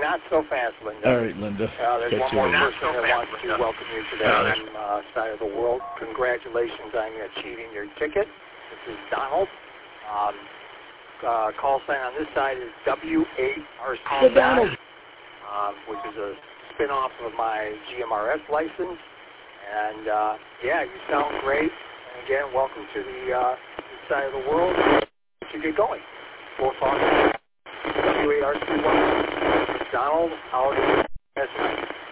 not so fast, Linda. All right, Linda. There's one more person that wants to welcome you to that side of the world. Congratulations on achieving your ticket. This is Donald. Call sign on this side is W8RC9, which is a spin-off of my GMRS license. And, yeah, you sound great. And, again, welcome to the this side of the world. To get going. 4 Fox, W8RC1, Donald, out.